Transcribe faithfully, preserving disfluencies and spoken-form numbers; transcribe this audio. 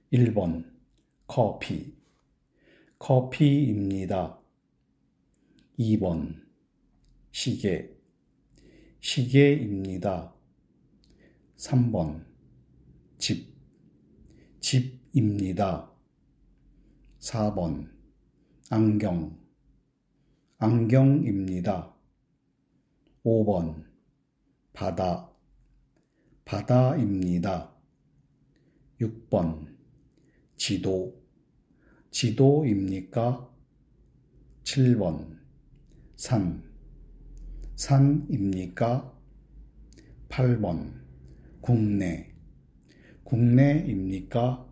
일 번 커피, 커피입니다. 이 번 시계, 시계입니다. 삼 번 집, 집입니다. 사 번 안경, 안경입니다. 오 번 바다, 바다입니다. 육 번 지도, 지도입니까? 칠 번 산, 산입니까? 팔 번 국내, 국내입니까?